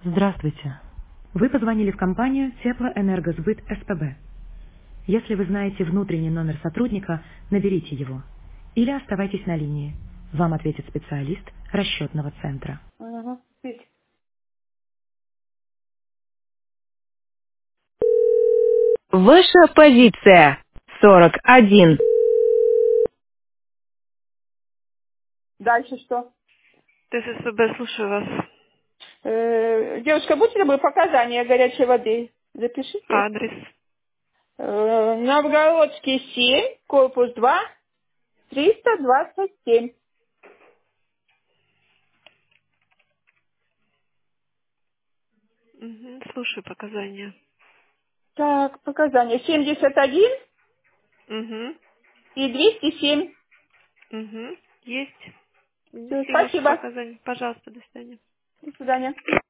Здравствуйте. Вы позвонили в компанию Теплоэнергосбыт СПБ. Если вы знаете внутренний номер сотрудника, наберите его. Или оставайтесь на линии. Вам ответит специалист расчетного центра. Ага. Пить. Ваша позиция 41. Дальше что? ТССБ, слушаю вас. Девушка, будьте добры, показания горячей воды. Запишите. Адрес. Новгородский 7, корпус 2, 327. Мгм, слушаю показания. Так, показания 71 Угу, и 207. угу, есть. Всё, Внесли ваши спасибо. показания. Пожалуйста, до свидания. До свидания.